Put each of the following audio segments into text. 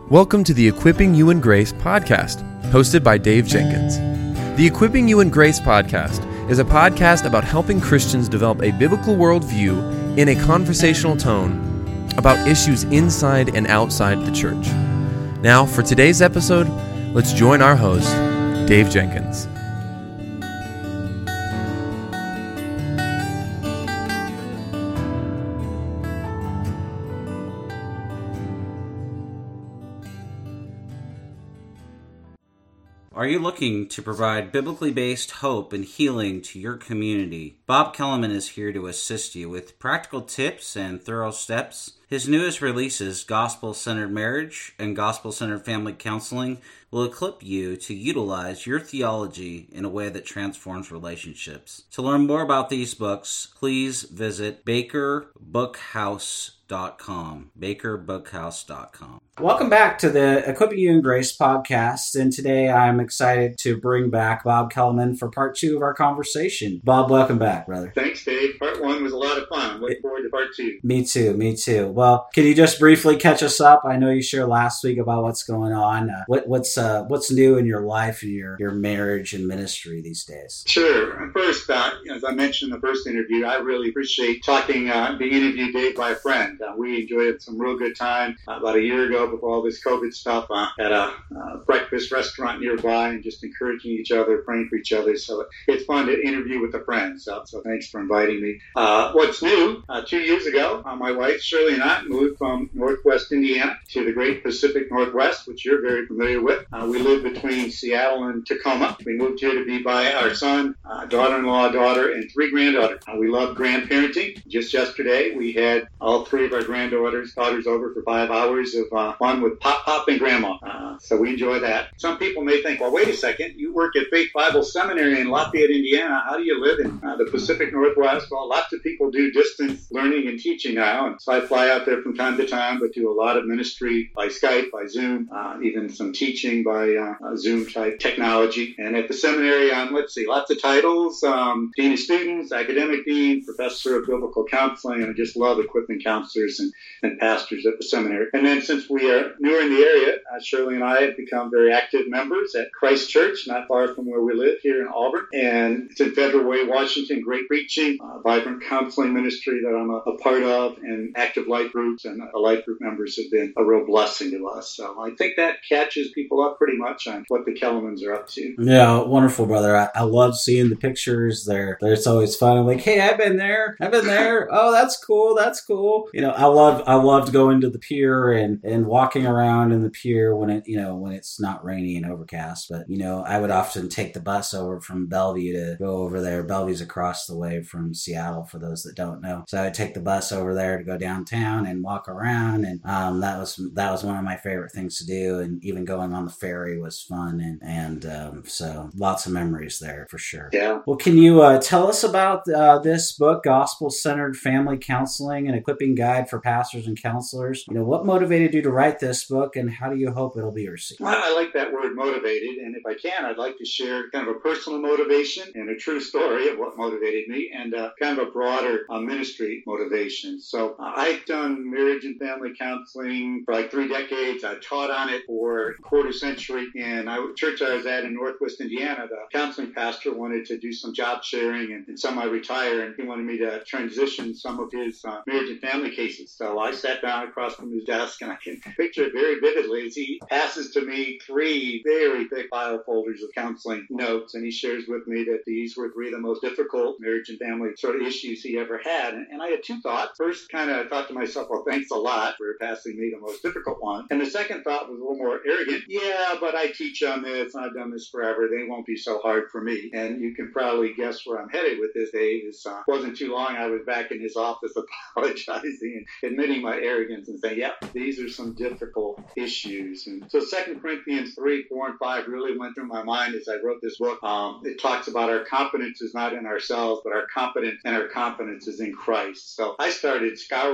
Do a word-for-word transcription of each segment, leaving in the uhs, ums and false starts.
Welcome to the Equipping You in Grace podcast, hosted by Dave Jenkins. The Equipping You in Grace podcast is a podcast about helping Christians develop a biblical worldview in a conversational tone about issues inside and outside the church. Now, for today's episode, let's join our host, Dave Jenkins. Are you looking to provide biblically based hope and healing to your community? Bob Kellerman is here to assist you with practical tips and thorough steps. His newest releases, Gospel-Centered Marriage and Gospel-Centered Family Counseling, will equip you to utilize your theology in a way that transforms relationships. To learn more about these books, please visit baker bookhouse dot com. baker bookhouse dot com. Welcome back to the Equipping You in Grace podcast, and today I'm excited to bring back Bob Kellerman for part two of our conversation. Bob, welcome back, brother. Thanks, Dave. Part one was a lot of fun. I'm looking forward to part two. Me too, me too. Well, can you just briefly catch us up? I know you shared last week about what's going on. Uh, what, what's uh, what's new in your life and your, your marriage and ministry these days? Sure. First, uh, as I mentioned in the first interview, I really appreciate talking, uh, being interviewed, Dave, by a friend. Uh, we enjoyed some real good time uh, about a year ago before all this COVID stuff uh, at a uh, breakfast restaurant nearby and just encouraging each other, praying for each other. So it's fun to interview with a friend. So, so thanks for inviting me. Uh, what's new? Uh, two years ago, uh, my wife Shirley and I moved from Northwest Indiana to the great Pacific Northwest, which you're very familiar with. Uh, we live between Seattle and Tacoma. We moved here to be by our son, uh, daughter-in-law, daughter, and three granddaughters. Uh, we love grandparenting. Just yesterday, we had all three of our granddaughters daughters over for five hours of uh, fun with Pop Pop and Grandma. Uh, so we enjoy that. Some people may think, well, wait a second, you work at Faith Bible Seminary in Lafayette, Indiana. How do you live in uh, the Pacific Northwest? Well, lots of people do distance learning and teaching now. And so I fly out there from time to time, but do a lot of ministry by Skype, by Zoom, uh, even some teaching by uh, uh, Zoom type technology. And at the seminary, I'm, let's see, lots of titles, um, Dean of Students, Academic Dean, Professor of Biblical Counseling, and I just love equipping counselors and, and pastors at the seminary. And then since we are newer in the area, uh, Shirley and I have become very active members at Christ Church, not far from where we live here in Auburn. And it's in Federal Way, Washington. Great preaching, uh, vibrant counseling ministry that I'm a, a part of, and active life groups and uh, life group members have been a real blessing to us. So I think that catches people up pretty much on what the Kellermans are up to. Yeah, wonderful, brother. I, I love seeing the pictures. They're, they're, it's always fun. I'm like, hey, I've been there. I've been there. Oh, that's cool. That's cool. You know, I love, I loved going to the pier and, and walking around in the pier when it, you know, when it's not rainy and overcast. But, you know, I would often take the bus over from Bellevue to go over there. Bellevue's across the way from Seattle, for those that don't know. So I would take the bus over there to go downtown and walk around. And um, that was, that was one of my favorite things to do. And even going on the ferry was fun. And, and um, so lots of memories there for sure. Yeah. Well, can you uh, tell us about uh, this book, Gospel-Centered Family Counseling, an Equipping Guide for Pastors and Counselors? You know, what motivated you to write this book, and how do you hope it'll be received? Well, I like that word motivated, and if I can, I'd like to share kind of a personal motivation and a true story of what motivated me, and uh, kind of a broader uh, ministry motivation. So uh, I've done marriage and family counseling for like three decades. I taught on it for a quarter century, and I church I was at in Northwest Indiana, the counseling pastor wanted to do some job sharing and, and semi-retire, and he wanted me to transition some of his uh, marriage and family cases. So I sat down across from his desk, and I can picture it very vividly as he passes to me three very thick file folders of counseling notes, and he shares with me that these were three of the most difficult marriage and family sort of issues he ever had. And, and I had two thoughts. First, kind of thought to myself, well, thanks a lot for passing me the most difficult one. And the second thought was a little more arrogant. Yeah, but I teach on this, and I've done this forever. They won't be so hard for me. And you can probably guess where I'm headed with this, Dave. It uh, wasn't too long. I was back in his office apologizing and admitting my arrogance and saying, yeah, these are some difficult issues. And so Second Corinthians three, four, and five really went through my mind as I wrote this book. Um, it talks about our competence is not in ourselves, but our competence and our confidence is in Christ. So I started scouring Scripture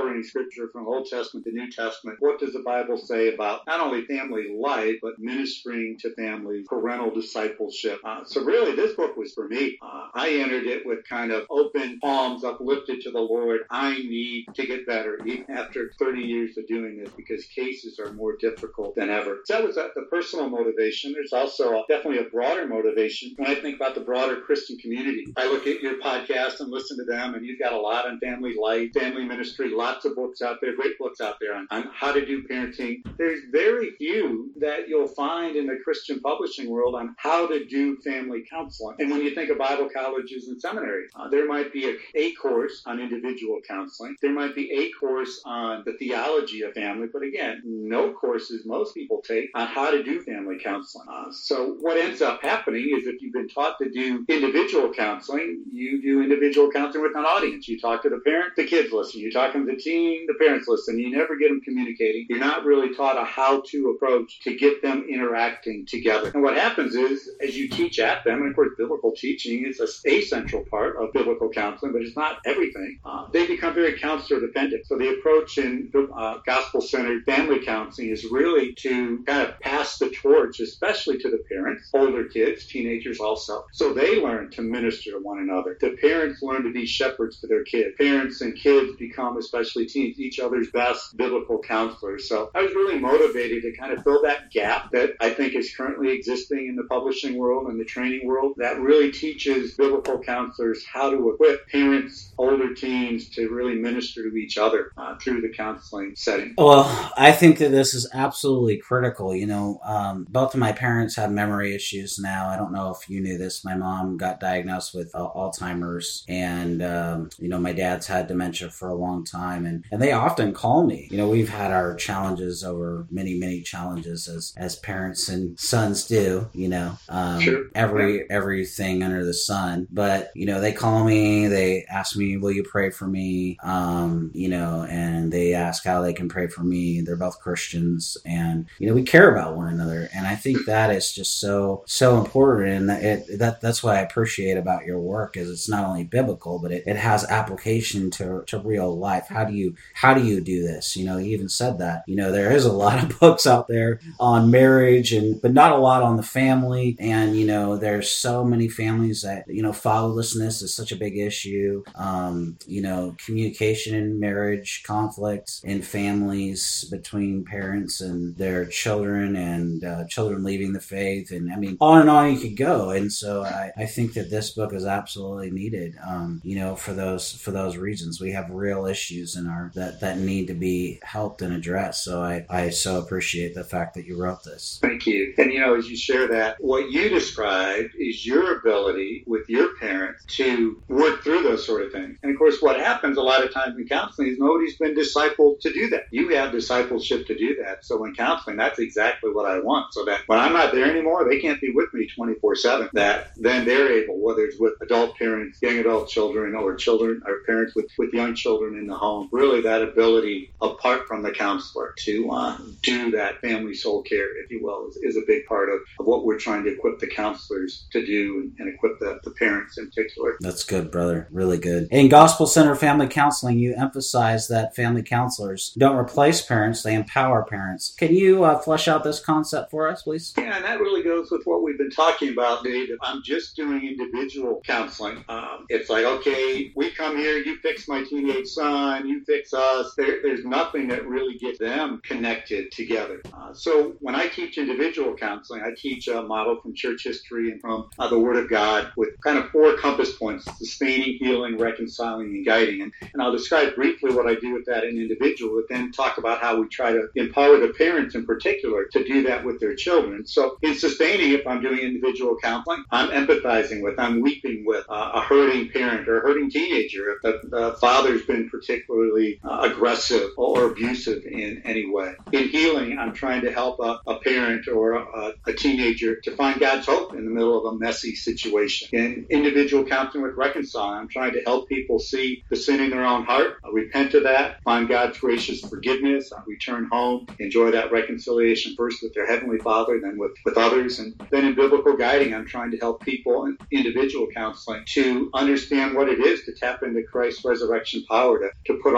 Scripture from Old Testament to New Testament. What does the Bible say about not only family life, but ministering to family, parental discipleship? Uh, so really, this book was for me. Uh, I entered it with kind of open palms uplifted to the Lord. I need to get better, even after thirty years of doing this, because cases are more difficult than ever. So that was uh, the personal motivation. There's also a, definitely a broader motivation. When I think about the broader Christian community, I look at your podcast and listen to them, and you've got a lot on family life, family ministry, lots of books out there, great books out there on, on how to do parenting. There's very few that you'll find in the Christian publishing world on how to do family counseling. And when you think of Bible colleges and seminaries, uh, there might be a, a course on individual counseling. There might be a course on the theology of family, but again, no courses most people take on how to do family counseling. Uh, so what ends up happening is if you've been taught to do individual counseling, you do individual counseling with an audience. You talk to the parent, the kids listen. You talk to the teen, the parents listen. You never get them communicating. You're not really taught a how-to approach to get them interacting together. And what happens is, as you teach at them, and of course biblical teaching is a, a central part of biblical counseling, but it's not everything, uh, they become very counselor dependent. So the approach in uh, gospel-centered family counseling is really to kind of pass the torch, especially to the parents, older kids, teenagers also, so they learn to minister to one another. The parents learn to be shepherds to their kids. Parents and kids become, especially teens, each other's best biblical counselors. So I was really motivated to kind of fill that gap that I think is currently existing in the publishing world and the training world that really teaches biblical counselors how to equip parents, older teens to really minister to each other uh, through the counseling setting. Well, I think that this is absolutely critical. You know, um, both of my parents have memory issues now. I don't know if you knew this. My mom got diagnosed with uh, Alzheimer's, and, um, you know, my dad's had dementia for a long time, and, and they often call me. You know, we've had our challenges over many, many challenges as, as parents and sons do, you know, um, sure. every, yeah. everything under the sun. But, you know, they call me, they ask me, will you pray for me? Um, you know, and they ask how they can pray for me. They're both Christians, and, you know, we care about one another. And I think that is just so, so important. And it, that, that's what I appreciate about your work is it's not only biblical, but it, it has application to, to real life. How do you, how do you do this? You know, you even said that, you know, there is a lot of books out there on marriage and, but not a lot on the family. And, you know, there's so many families that, you know, fatherlessness is such a big issue. Um, you know, communication in marriage, conflict in families between parents and their children, and uh, children leaving the faith. And I mean, on and on you could go. And so I, I think that this book is absolutely needed, um, you know, for those, for those reasons. We have real issues in our, that, that need to be helped and addressed. So I, I so appreciate the fact that you wrote this. Thank you. And, you know, as you share that, what you described is your ability with your parents to work through those sort of things. And, of course, what happens a lot of times in counseling is nobody's been discipled to do that. You have discipleship to do that. So in counseling, that's exactly what I want. So that when I'm not there anymore, they can't be with me twenty-four seven. That then they're able, whether it's with adult parents, young adult children, or children or parents with, with young children in the home, really that ability, apart from the counselor, to uh, do that family soul care, if you will, is, is a big part of, of what we're trying to equip the counselors to do and, and equip the, the parents in particular. That's good, brother. Really good. In Gospel Center Family Counseling, you emphasize that family counselors don't replace parents, they empower parents. Can you uh, flesh out this concept for us, please? Yeah, and that really goes with what we've been talking about, Dave. If I'm just doing individual counseling, um, it's like, okay, we come here, you fix my teenage son, you fix us. There, there's nothing that really gets them connected together. Uh, so when I teach individual counseling, I teach a model from church history and from uh, the Word of God with kind of four compass points: sustaining, healing, reconciling, and guiding. And, and I'll describe briefly what I do with that in individual, but then talk about how we try to empower the parents in particular to do that with their children. So in sustaining, if I'm doing individual counseling, I'm empathizing with, I'm weeping with uh, a hurting parent or a hurting teenager if the, the father's been particularly uh, aggressive or abusive in any way. In healing, I'm trying to help a, a parent or a, a teenager to find God's hope in the middle of a messy situation. In individual counseling with reconciling, I'm trying to help people see the sin in their own heart, uh, repent of that, find God's gracious forgiveness, uh, return home, enjoy that reconciliation first with their Heavenly Father, then with, with others. And then in biblical guiding, I'm trying to help people in individual counseling to understand what it is to tap into Christ's resurrection power to, to put off those old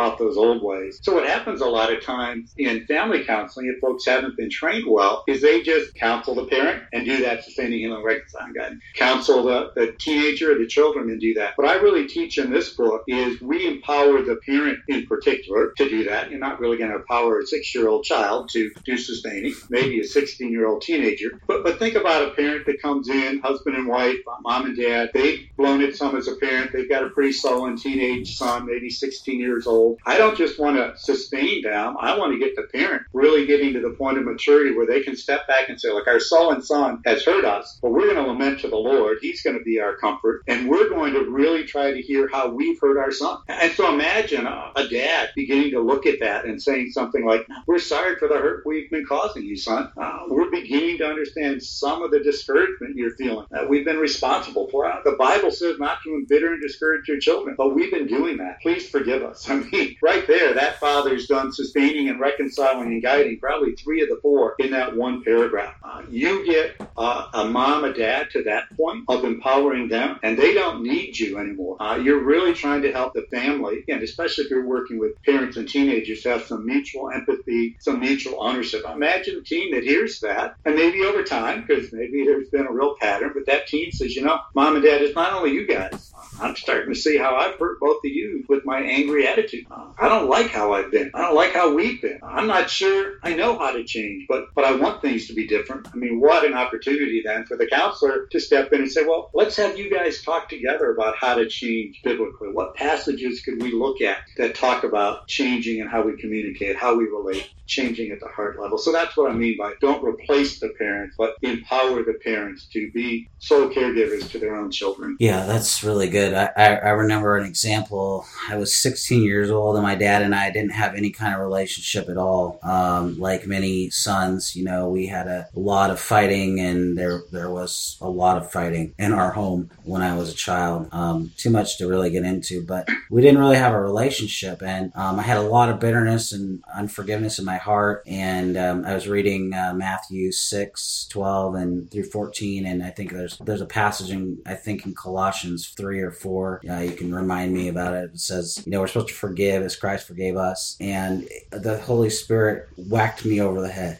old ways. So what happens a lot of times in family counseling, if folks haven't been trained well, is they just counsel the parent and do that sustaining, healing, reconciling guide. Counsel the, the teenager or the children and do that. What I really teach in this book is we empower the parent in particular to do that. You're not really going to empower a six-year-old child to do sustaining, maybe a sixteen-year-old teenager. But but think about a parent that comes in, husband and wife, mom and dad. They've blown it some as a parent. They've got a pretty sullen teenage son, maybe sixteen years old. I don't just want to sustain them. I want to get the parent really getting to the point of maturity where they can step back and say, look, our sullen son has hurt us, but we're going to lament to the Lord. He's going to be our comfort. And we're going to really try to hear how we've hurt our son. And so imagine a, a dad beginning to look at that and saying something like, we're sorry for the hurt we've been causing you, son. Uh, we're beginning to understand some of the discouragement you're feeling that we've been responsible for. Uh, the Bible says not to embitter and discourage your children, but we've been doing that. Please forgive us. I mean, right there, that father's done sustaining and reconciling and guiding probably three of the four in that one paragraph. Uh, you get uh, a mom, a dad to that point of empowering them, and they don't need you anymore. Uh, you're really trying to help the family, and especially if you're working with parents and teenagers, to have some mutual empathy, some mutual ownership. Imagine a teen that hears that, and maybe over time, because maybe there's been a real pattern, but that teen says, you know, mom and dad, it's not only you guys. I'm starting to see how I've hurt both of you with my angry attitude. Uh, I don't like how I've been. I don't like how we've been. I'm not sure I know how to change, but, but I want things to be different. I mean, what an opportunity then for the counselor to step in and say, well, let's have you guys talk together about how to change biblically. What passages could we look at that talk about changing and how we communicate, how we relate, changing at the heart level? So that's what I mean by don't replace the parents, but empower the parents to be sole caregivers to their own children. Yeah, that's really good. I, I, I remember an example. I was sixteen years old, and my dad and I didn't have any kind of relationship at all. Um, like many sons, you know, we had a lot of fighting, and there there was a lot of fighting in our home when I was a child. Um, too much to really get into, but we didn't really have a relationship, and um, I had a lot of bitterness and unforgiveness in my heart. And um, I was reading uh, Matthew six, twelve, and through fourteen, and I think there's there's a passage in I think in Colossians three or four. Uh, you can remind me about it. It says, you know, we're supposed to forgive as Christ forgave us, and the Holy Spirit whacked me over the head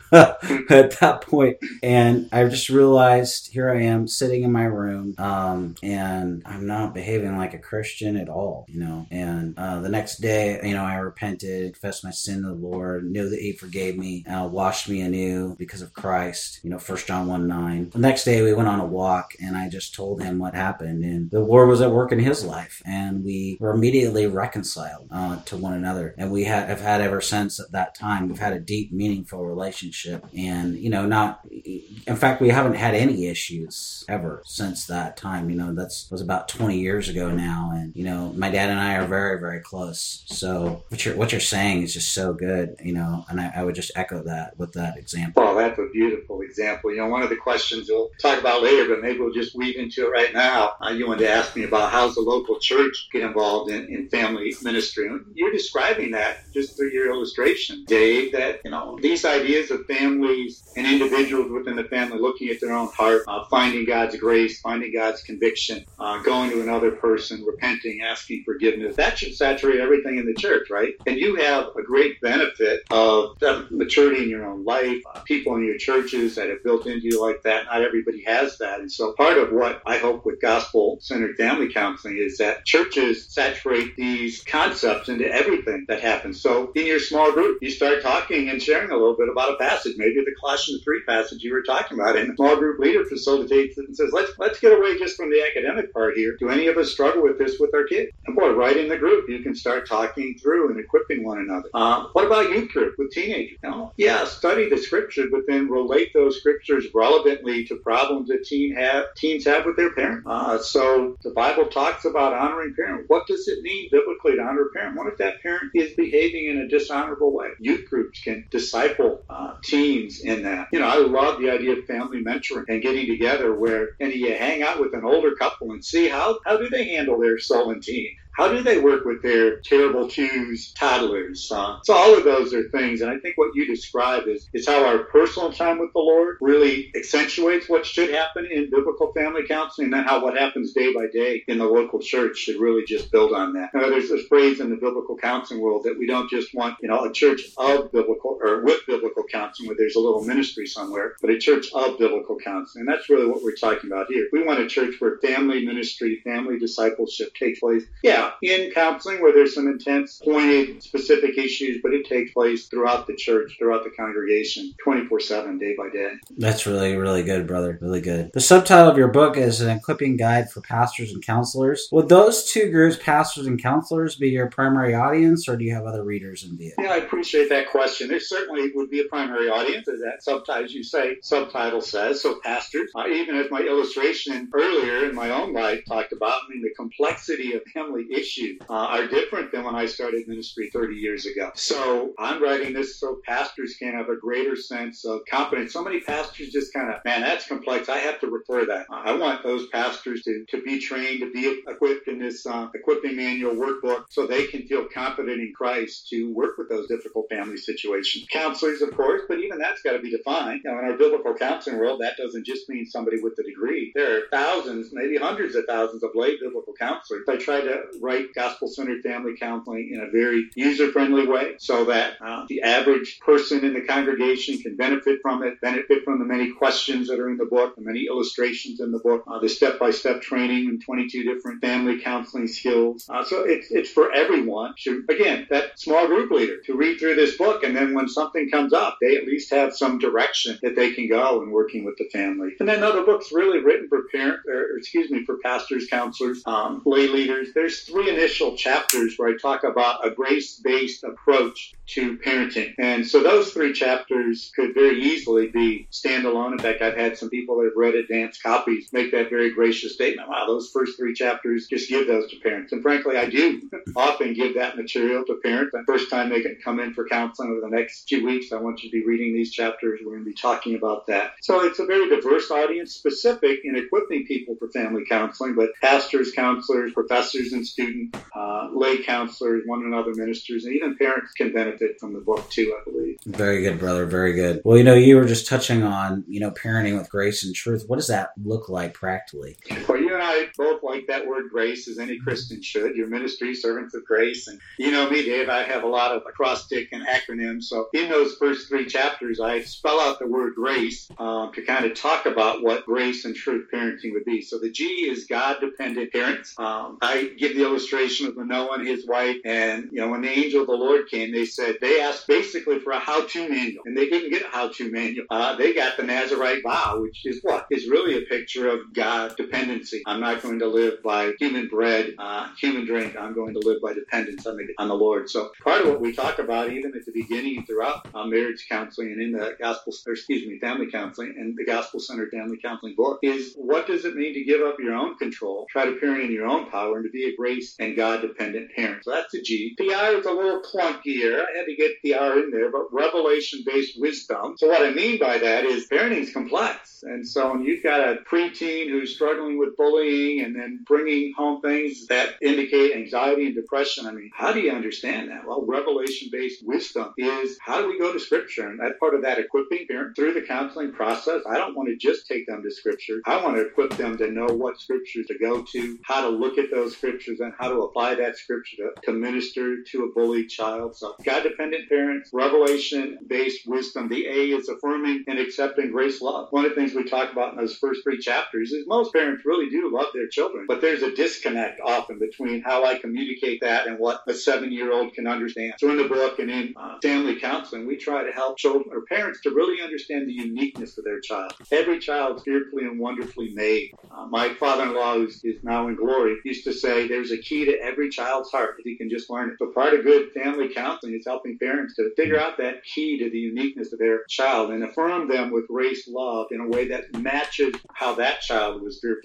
at that point, and I just realized here I am sitting in my room, um, and I'm not behaving like a Christian at all, you know. And uh, the next day, you know, I repented, confessed my sin to the Lord, knew that He forgave me, uh, washed me anew because of Christ. You know, First John one nine. The next day, we went on a walk, and I just told him what happened, and the Lord was at work in his life, and we were immediately reconciled uh, to one another. And we have had ever since at that time. We've had a deep, meaningful relationship, and you know, not. In fact, we haven't had any issues ever since that time. You know, that's was about twenty years ago now, and you know, my dad and I are very, very close. So what you're what you're saying is just so good, you know, and I, I would just echo that with that example. Well, that's a beautiful example. You know, one of the questions we'll talk about later, but maybe we'll just weave into it right now. Uh, you wanted to ask me about how's the local church get involved in, in family ministry. You're describing that just through your illustration, Dave, that, you know, these ideas of families and individuals within the family looking at their own heart, uh, finding God's grace, finding God's conviction, uh, going to another person, repenting, asking forgiveness. That should saturate everything in the church, right? And you have a great benefit of that maturity in your own life, uh, people in your churches that have built into you like that. Not everybody has that. And so part of what I hope with gospel-centered family counseling is that churches saturate these concepts into everything that happens. So in your small group, you start talking and sharing a little bit about a passage, maybe the Colossians three passage you were talking about, and the small group leader facilitates it and says, let's let's get away just from the academic part here. Do any of us struggle with this with our kids? And boy, right in the group, you can start talking through and equipping one another. Uh, what about youth group with teenagers? You know, yeah, study the scriptures, but then relate those scriptures relevantly to problems that teen have, teens have with their parents. Uh, so the Bible talks about honoring parents. What does it mean biblically to honor a parent? What if that parent is behaving in a dishonorable way? Youth groups can disciple uh, teens in that. You know, I love the idea of family mentoring and getting together where, and you hang out with an older couple and see how, how do they handle their sullen teen? How do they work with their terrible twos toddlers? Uh, so all of those are things, and I think what you describe is, is how our personal time with the Lord really accentuates what should happen in biblical family counseling, and then how what happens day by day in the local church should really just build on that. Now, there's this phrase in the biblical counseling world that we don't just want, you know, a church of biblical or with biblical counseling where there's a little ministry somewhere, but a church of biblical counseling. And that's really what we're talking about here. We want a church where family ministry, family discipleship takes place. Yeah, in counseling where there's some intense, pointed, specific issues, but it takes place throughout the church, throughout the congregation, twenty-four seven, day by day. That's really, really good, brother. Really good. The subtitle of your book is An Equipping Guide for Pastors and Counselors. Would those two groups, pastors and counselors, be your primary audience, or do you have other readers in view? Yeah, I appreciate that question. There certainly would be a primary audience, as that subtitle, you say, subtitle says. So pastors, uh, even as my illustration earlier in my own life talked about, I mean, the complexity of family issues uh, are different than when I started ministry thirty years ago. So I'm writing this so pastors can have a greater sense of confidence. So many pastors just kind of, man, that's complex. I have to refer that. Uh, I want those pastors to, to be trained, to be equipped in this uh, equipping manual workbook so they can feel confident in Christ to work with those difficult family situations. Counselors, of course, but even that's got to be defined. You know, in our biblical counseling world, that doesn't just mean somebody with a degree. There are thousands, maybe hundreds of thousands of lay biblical counselors. I try to write gospel-centered family counseling in a very user-friendly way so that uh, the average person in the congregation can benefit from it, benefit from the many questions that are in the book, the many illustrations in the book, uh, the step-by-step training in twenty-two different family counseling skills. Uh, so it's it's for everyone to, again, that small group leader to read through this book, and then when something comes up, they at least have some direction that they can go in working with the family. And then other books really written for parent, or excuse me, for pastors, counselors, um, lay leaders. There's three initial chapters where I talk about a grace-based approach to parenting. And so those three chapters could very easily be standalone. In fact, I've had some people that have read advanced copies make that very gracious statement. Wow, those first three chapters, just give those to parents. And frankly, I do often give that material to parents. The first time they can come in for counseling over the next few weeks, I want you to be reading these chapters. We're going to be talking about that. So it's a very diverse audience, specific in equipping people for family counseling, but pastors, counselors, professors and students, uh, lay counselors, one another ministers, and even parents can benefit from the book too, I believe. Very good, brother. Very good. Well, you know, you were just touching on, you know, parenting with grace and truth. What does that look like practically? Well, you and I both like that word grace, as any Christian should. Your ministry, servants of grace. And you know me, Dave, I have a lot of acrostic and acronyms. So in those first three chapters, I spell out the word grace um, to kind of talk about what grace and truth parenting would be. So the G is God-dependent parents. Um, I give the illustration of Manoah and his wife. And, you know, when the angel of the Lord came, they said, they asked basically for a how-to manual. And they didn't get a how-to manual. Uh, they got the Nazarite vow, which is what? Is really a picture of God dependency. I'm not going to live by human bread, uh, human drink. I'm going to live by dependence on the, on the Lord. So part of what we talk about, even at the beginning and throughout uh, marriage counseling and in the gospel, or excuse me, family counseling and the gospel-centered family counseling book, is what does it mean to give up your own control, try to parent in your own power, and to be a grace and God-dependent parent. So that's the G. The R is a little clunkier. I had to get the R in there, but revelation-based wisdom. So what I mean by that is parenting is complex. And so when you've got a preteen who's struggling with bullying and then bringing home things that indicate anxiety and depression, I mean, how do you understand that? Well, revelation-based wisdom is how do we go to Scripture? And that's part of that equipping parent through the counseling process. I don't want to just take them to Scripture. I want to equip them to know what Scriptures to go to, how to look at those Scriptures, and how to apply that Scripture to, to minister to a bullied child. So God-dependent parents, revelation-based wisdom. The A is affirming and accepting grace love. One of the things we talk about in those first three chapters is most parents really do love their children, but there's a disconnect often between how I communicate that and what a seven-year-old can understand. So in the book and in uh, family counseling, we try to help children or parents to really understand the uniqueness of their child. Every child is fearfully and wonderfully made. Uh, my father-in-law, who is now in glory, used to say there's a key to every child's heart if he can just learn it. So part of good family counseling is helping parents to figure out that key to the uniqueness of their child and affirm them with grace love in a way that matches how that child was fearfully and wonderfully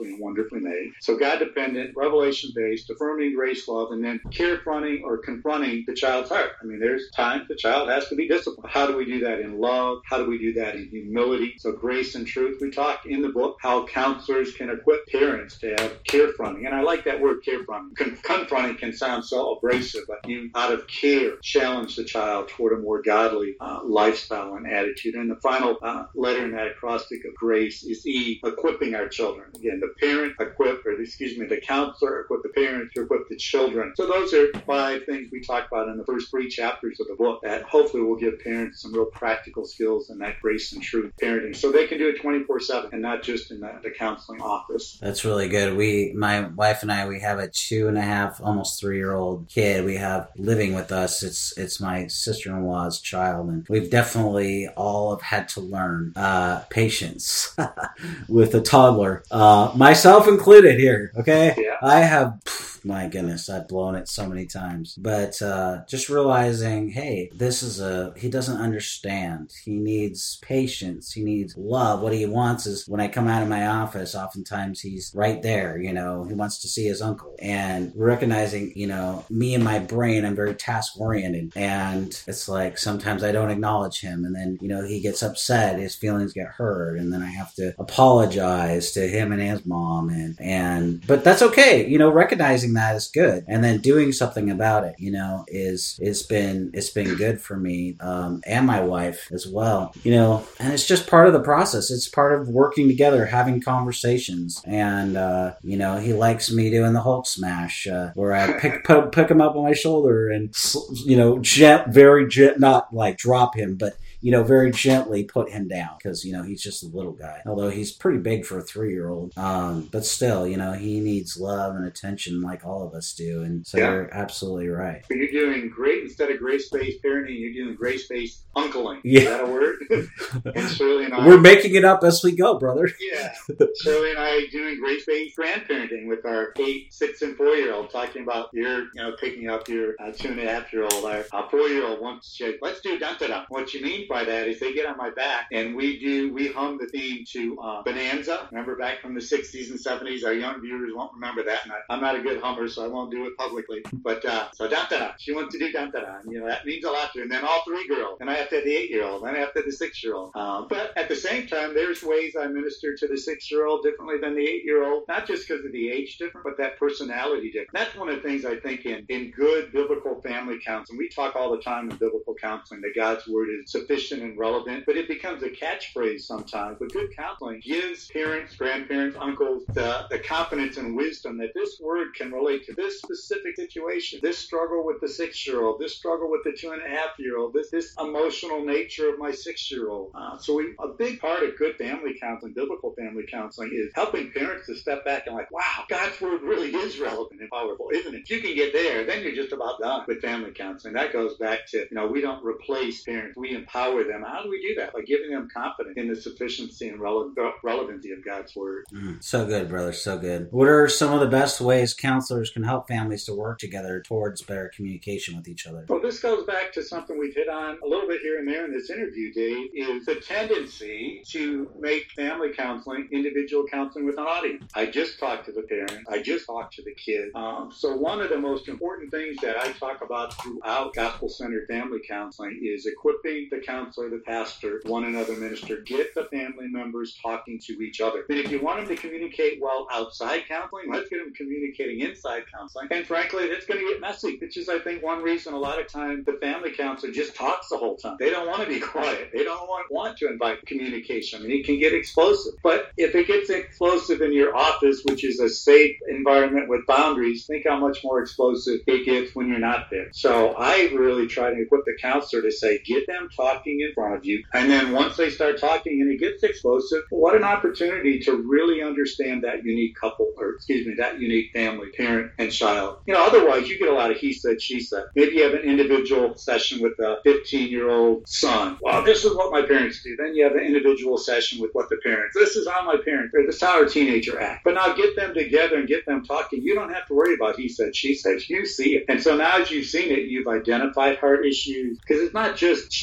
earthly made. So God-dependent, revelation-based, affirming grace, love, and then confronting or confronting the child's heart. I mean, there's times the child has to be disciplined. How do we do that in love? How do we do that in humility? So grace and truth. We talk in the book how counselors can equip parents to have care-fronting. And I like that word, care-fronting. Con- confronting can sound so abrasive, but you, out of care, challenge the child toward a more godly uh, lifestyle and attitude. And the final uh, letter in that acrostic of grace is E, equipping our children. Again, the parent equip, or excuse me, the counselor equip the parent to equip the children. So those are five things we talked about in the first three chapters of the book that hopefully will give parents some real practical skills in that grace and truth parenting, so they can do it twenty-four seven and not just in the, the counseling office. That's really good. We, my wife and I, we have a two and a half, almost three year old kid. We have living with us. It's it's my sister-in-law's child, and we've definitely all have had to learn uh, patience with a toddler, uh, myself included here. Okay, yeah. I have. My goodness, I've blown it so many times. But uh, just realizing, hey, this is a, he doesn't understand. He needs patience. He needs love. What he wants is when I come out of my office, oftentimes he's right there, you know, he wants to see his uncle. And recognizing, you know, me and my brain, I'm very task oriented. And it's like sometimes I don't acknowledge him. And then, you know, he gets upset, his feelings get hurt. And then I have to apologize to him and his mom. And, and but that's okay. You know, recognizing that is good, and then doing something about it, you know, is it's been it's been good for me um, and my wife as well, you know, and it's just part of the process. It's part of working together, having conversations, and uh, you know, he likes me doing the Hulk smash, uh, where I pick put, pick him up on my shoulder and, you know, gent, very gent, not like drop him, but you know, very gently put him down, because, you know, he's just a little guy. Although he's pretty big for a three-year-old. Um, but still, you know, he needs love and attention like all of us do. And so yeah. You're absolutely right. But you're doing great. Instead of grace-based parenting, you're doing grace-based uncling. Yeah. Is that a word? And Shirley and I... We're making it up as we go, brother. Yeah. Shirley and I are doing grace-based grandparenting with our eight, six, and four-year-old, talking about your, you know, picking up your uh, two-and-a-half-year-old. Our, our four-year-old wants to say, let's do dun-da-da. What you mean by that is they get on my back and we do we hum the theme to uh, Bonanza. Remember back from the sixties and seventies? Our young viewers won't remember that, and I, I'm not a good hummer, so I won't do it publicly. But uh, so da-da-da, she wants to do da-da-da, and you know that means a lot to her. And then all three girls, and I have to have the eight-year-old, and I have to have the six-year-old. Um, but at the same time, there's ways I minister to the six-year-old differently than the eight-year-old, not just because of the age different, but that personality different. That's one of the things I think in in good biblical family counseling. We talk all the time in biblical counseling that God's word is sufficient and relevant, but it becomes a catchphrase sometimes. But good counseling gives parents, grandparents, uncles the, the confidence and wisdom that this word can relate to this specific situation, this struggle with the six-year-old, this struggle with the two-and-a-half-year-old, this this emotional nature of my six-year-old. Uh, so we, a big part of good family counseling, biblical family counseling, is helping parents to step back and like, wow, God's word really is relevant and powerful, isn't it? If you can get there, then you're just about done with family counseling. That goes back to, you know, we don't replace parents, we empower them. How do we do that? By giving them confidence in the sufficiency and rele- relevancy of God's word. Mm, so good, brother. So good. What are some of the best ways counselors can help families to work together towards better communication with each other? Well, this goes back to something we've hit on a little bit here and there in this interview, Dave, is the tendency to make family counseling individual counseling with an audience. I just talked to the parent. I just talked to the kid. Um, so one of the most important things that I talk about throughout gospel-centered family counseling is equipping the counselor, the pastor, one another minister, get the family members talking to each other. And if you want them to communicate well outside counseling, let's get them communicating inside counseling. And frankly, it's going to get messy, which is, I think, one reason a lot of times the family counselor just talks the whole time. They don't want to be quiet. They don't want, want to invite communication. I mean, it can get explosive. But if it gets explosive in your office, which is a safe environment with boundaries, think how much more explosive it gets when you're not there. So I really try to equip the counselor to say, get them talking in front of you. And then once they start talking and it gets explosive, what an opportunity to really understand that unique couple, or excuse me, that unique family, parent and child. You know, otherwise you get a lot of he said, she said. Maybe you have an individual session with a fifteen-year-old son. Well, this is what my parents do. Then you have an individual session with what the parents. This is how my parents, or this is how our teenager act. But now get them together and get them talking. You don't have to worry about he said, she said. You see it. And so now as you've seen it, you've identified heart issues, because it's not just changing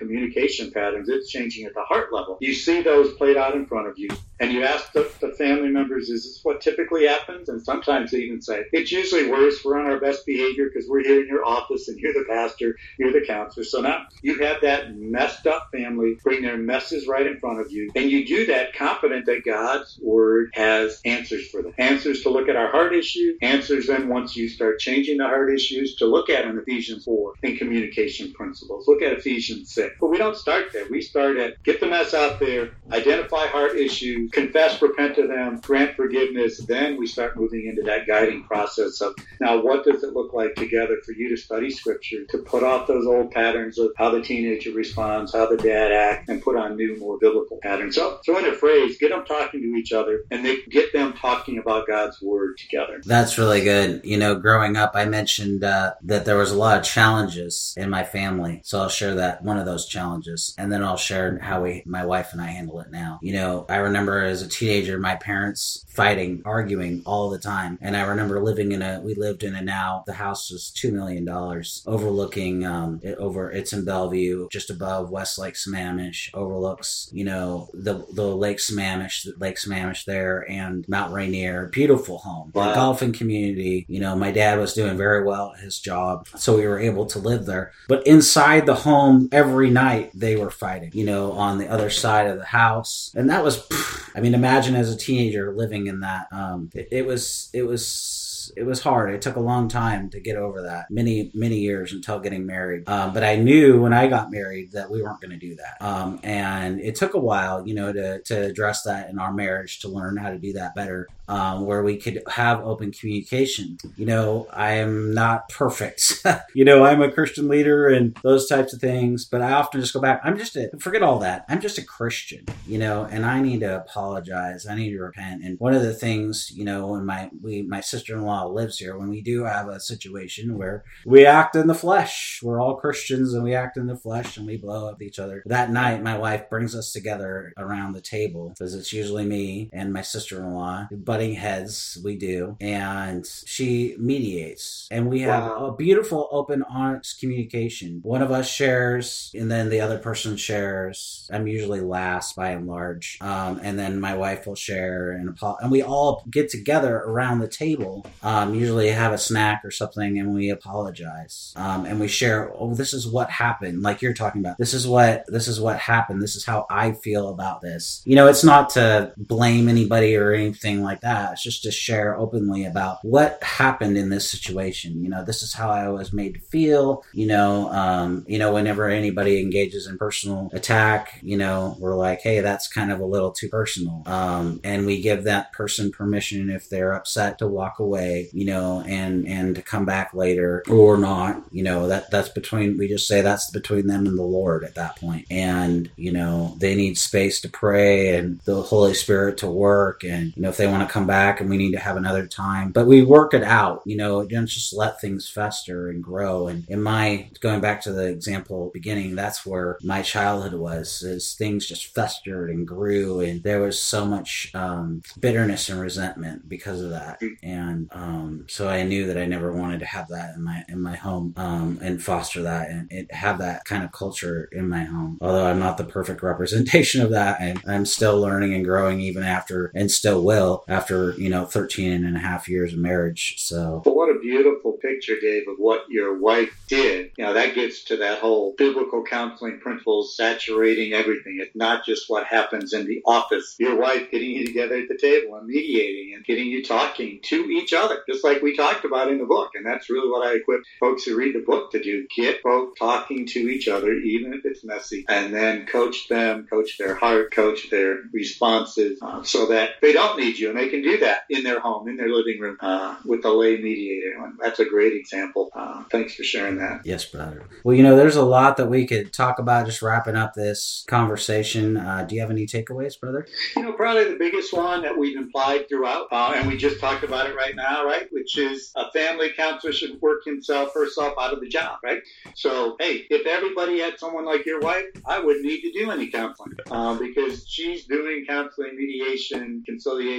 communication patterns. It's changing at the heart level. You see those played out in front of you, and you ask the, the family members, is this what typically happens? And sometimes they even say, it's usually worse. We're on our best behavior because we're here in your office and you're the pastor, you're the counselor. So now you have that messed up family bring their messes right in front of you. And you do that confident that God's word has answers for them. Answers to look at our heart issue. Answers then once you start changing the heart issues to look at in Ephesians four in communication principles. Look at Ephesians six. But we don't start there. We start at get the mess out there, identify heart issues, confess, repent to them, grant forgiveness. Then we start moving into that guiding process of now what does it look like together for you to study scripture, to put off those old patterns of how the teenager responds, how the dad acts, and put on new, more biblical patterns. So, so in a phrase, get them talking to each other and they get them talking about God's word together. That's really good. You know, growing up, I mentioned uh, that there was a lot of challenges in my family. So I'll share that, one of those challenges, and then I'll share how we, my wife and I handle it now. You know, I remember as a teenager, my parents fighting, arguing all the time. And I remember living in a, we lived in a now, the house was two million dollars, overlooking, um, it over, it's in Bellevue, just above Westlake Sammamish, overlooks, you know, the, the Lake Sammamish, Lake Sammamish there and Mount Rainier, beautiful home. Wow. A golfing community. You know, my dad was doing very well at his job, so we were able to live there. But inside the home, every night they were fighting, you know, on the other side of the house. And that was, I mean, imagine as a teenager living in that. Um, it, it was, it was, it was hard. It took a long time to get over that. Many, many years until getting married. Um, but I knew when I got married that we weren't going to do that. Um, and it took a while, you know, to, to address that in our marriage, to learn how to do that better, um, where we could have open communication. You know, I am not perfect. You know, I'm a Christian leader and those types of things, but I often just go back. I'm just a, forget all that. I'm just a Christian, you know, and I need to apologize. I need to repent. And one of the things, you know, when my, we, my sister-in-law lives here, when we do have a situation where we act in the flesh, we're all Christians and we act in the flesh and we blow up each other. That night, my wife brings us together around the table because it's usually me and my sister-in-law, butting heads, we do, and she mediates. And we have wow. a beautiful, open, honest communication. One of us shares and then the other person shares. I'm usually last by and large. Um, and then my wife will share and, apo- and we all get together around the table. Um, usually have a snack or something and we apologize. Um, and we share, oh, this is what happened. Like you're talking about, this is what, this is what happened. This is how I feel about this. You know, it's not to blame anybody or anything like that. It's just to share openly about what happened in this situation. You know, this is how I was made to feel. You know, um, you know, whenever anybody engages in personal attack, you know, we're like, hey, that's kind of a little too personal. Um, and we give that person permission if they're upset to walk away, you know, and, and to come back later or not, you know, that that's between, we just say that's between them and the Lord at that point. And, you know, they need space to pray and the Holy Spirit to work. And, you know, if they want to come back and we need to have another time, but we work it out, you know, don't just let things fester and grow. And in my, going back to the example beginning, that's where my childhood was, is things just festered and grew. And there was so much um, bitterness and resentment because of that. And um, so I knew that I never wanted to have that in my in my home um, and foster that and it, have that kind of culture in my home. Although I'm not the perfect representation of that, and I'm still learning and growing even after, and still will after, you know, thirteen and a half years of marriage. So, but what a beautiful picture, Dave, of what your wife did. You know, that gets to that whole biblical counseling principles saturating everything. It's not just what happens in the office. Your wife getting you together at the table and mediating and getting you talking to each other, just like we talked about in the book. And that's really what I equip folks who read the book to do. Get folks talking to each other, even if it's messy, and then coach them, coach their heart, coach their responses, uh, so that they don't need you. And they can do that in their home, in their living room, uh, with the lay mediator. And that's a great example. Uh, thanks for sharing that. Yes, brother. Well, you know, there's a lot that we could talk about just wrapping up this conversation. Uh, do you have any takeaways, brother? You know, probably the biggest one that we've implied throughout, uh, and we just talked about it right now, right? Which is a family counselor should work himself or herself out of the job, right? So, hey, if everybody had someone like your wife, I wouldn't need to do any counseling uh, because she's doing counseling, mediation, conciliation right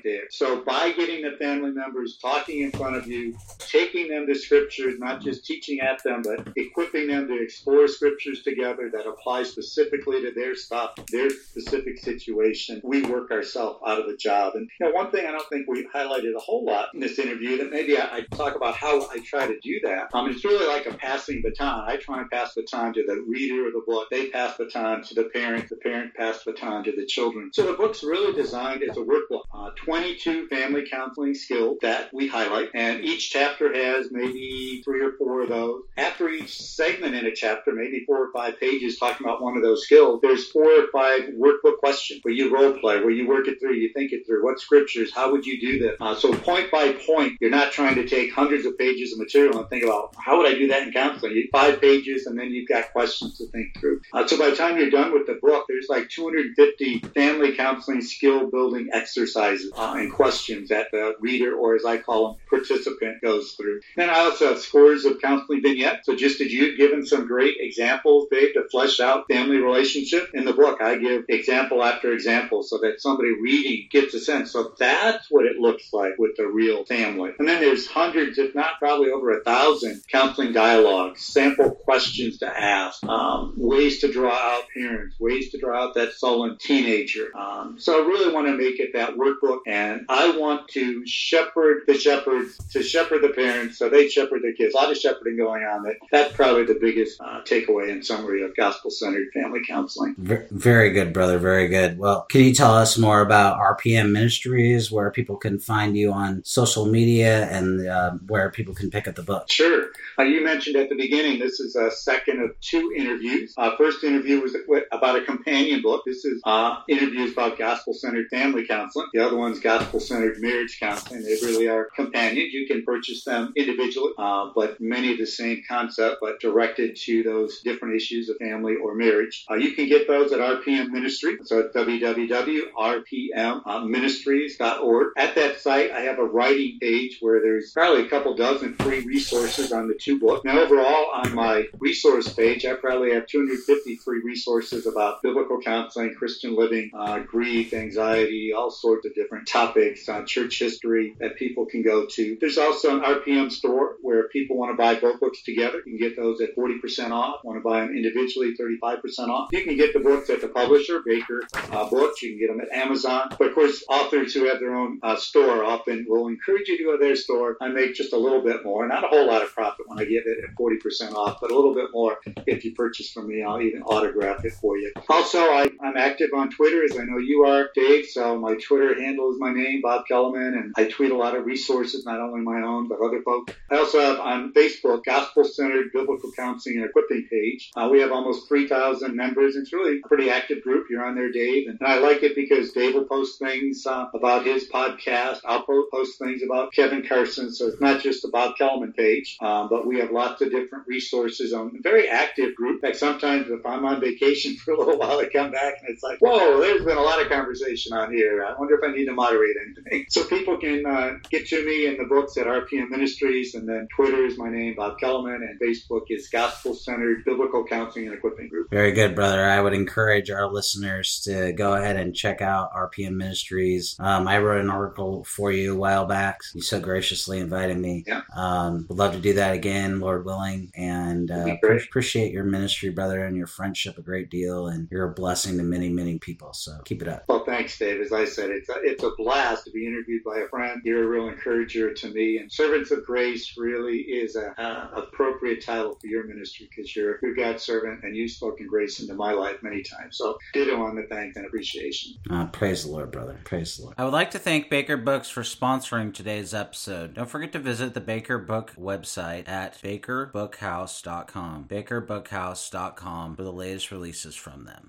there. So by getting the family members talking in front of you, taking them to scriptures, not just teaching at them, but equipping them to explore scriptures together that apply specifically to their stuff, their specific situation, we work ourselves out of a job. And you know, one thing I don't think we highlighted a whole lot in this interview, that maybe I, I talk about how I try to do that. Um, it's really like a passing baton. I try and pass baton to the reader of the book. They pass baton to the parent. The parent pass baton to the children. So the book's really designed as a workbook. Uh, twenty-two family counseling skills that we highlight, and each chapter has maybe three or four of those. After each segment in a chapter, maybe four or five pages talking about one of those skills, there's four or five workbook questions where you role play, where you work it through, you think it through. What scriptures? How would you do this? Uh, so point by point, you're not trying to take hundreds of pages of material and think about, how would I do that in counseling? You five pages, and then you've got questions to think through. Uh, so by the time you're done with the book, there's like two hundred fifty family counseling skill building exercises uh, and questions that the reader, or as I call them, participant, goes through. Then I also have scores of counseling vignettes. So just as you've given some great examples, Dave, to flesh out family relationship, in the book I give example after example so that somebody reading gets a sense. So that's what it looks like with the real family. And then there's hundreds, if not probably over a thousand, counseling dialogues, sample questions to ask, um, ways to draw out parents, ways to draw out that sullen teenager. Um, so I really want to make it that workbook, and I want to shepherd the shepherds to shepherd the parents so they shepherd their kids. A lot of shepherding going on. That That's probably the biggest uh, takeaway and summary of gospel-centered family counseling. Very good, brother. Very good. Well, can you tell us more about R P M Ministries, where people can find you on social media, and uh, where people can pick up the book? Sure. Uh, you mentioned at the beginning, this is a second of two interviews. Uh, first interview was about a companion book. This is uh, interviews about gospel-centered family counseling. The other one's gospel-centered marriage counseling. They really are companions. You can purchase them individually, uh, but many of the same concept, but directed to those different issues of family or marriage. Uh, you can get those at R P M Ministry. So at w w w dot r p m ministries dot org. At that site, I have a writing page where there's probably a couple dozen free resources on the two books. Now, overall, on my resource page, I probably have two hundred fifty free resources about biblical counseling, Christian living, uh, grief, anxiety, all sorts of different topics, uh, church history that people can go to. There's also an R P M store where people want to buy both books together. You can get those at forty percent off. Want to buy them individually, thirty-five percent off. You can get the books at the publisher, Baker uh, Books. You can get them at Amazon. But of course, authors who have their own uh, store often will encourage you to go to their store. I make just a little bit more, not a whole lot of profit when I give it at forty percent off, but a little bit more if you purchase from me. I'll even autograph it for you. Also, I, I'm active on Twitter, as I know you are, Dave. So my Twitter handle is my name, Bob Kellerman, and I tweet a lot of resources, not only my own, but other folks. I also have on Facebook, Gospel-Centered Biblical Counseling and Equipping page. Uh, we have almost three thousand members. It's really a pretty active group. You're on there, Dave. And I like it because Dave will post things uh, about his podcast. I'll post things about Kevin Carson. So it's not just the Bob Kellerman page, um, but we have lots of different resources on a very active group. In fact, sometimes if I'm on vacation for a little while, I come back and it's like, whoa, there's been a lot of conversation on here. I wonder if I need to moderate anything. So people can uh, get to me in the books at R P M Ministries, and then Twitter is my name, Bob Kellerman, and Facebook is Gospel-Centered Biblical Counseling and Equipping Group. Very good, brother. I would encourage our listeners to go ahead and check out R P M Ministries. Um, I wrote an article for you a while back. You so graciously invited me. Yeah. Um, would love to do that again, Lord willing. And uh, pre- appreciate your ministry, brother, and your friendship a great deal. And you're a blessing to many, many people. So keep it up. Well, thanks, Dave. As I said, it's a, it's a blast to be interviewed by a friend. You're a real encourager to me. And Servants of Grace really is an appropriate title for your ministry, because you're a good God's servant and you've spoken grace into my life many times. So ditto on the thanks and appreciation. Uh, praise the Lord, brother. Praise the Lord. I would like to thank Baker Books for sponsoring today's episode. Don't forget to visit the Baker Book website at baker book house dot com. baker book house dot com for the latest releases from them.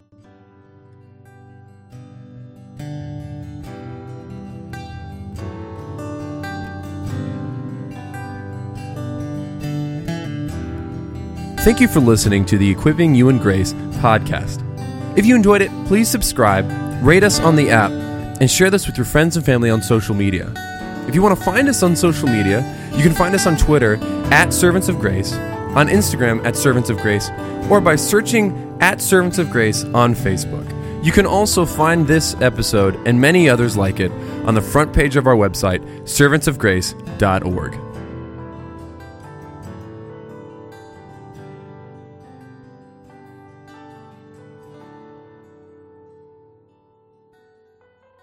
Thank you for listening to the Equipping You in Grace podcast. If you enjoyed it, please subscribe, rate us on the app, and share this with your friends and family on social media. If you want to find us on social media, you can find us on Twitter at Servants of Grace, on Instagram at Servants of Grace, or by searching at Servants of Grace on Facebook. You can also find this episode and many others like it on the front page of our website, servants of grace dot org.